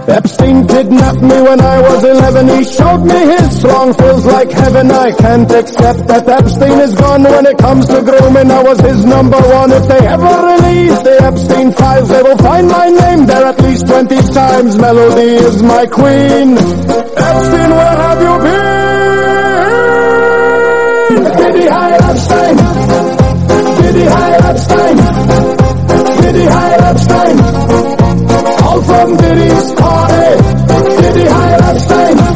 Epstein kidnapped me when I was 11. He showed me his strong feels like heaven. I can't accept that Epstein is gone. When it comes to grooming, I was his number one. If they ever release the Epstein files, they will find my name there at least 20 times. Melody is my queen. Epstein, where have you been? Diddy High Epstein. Diddy High Epstein.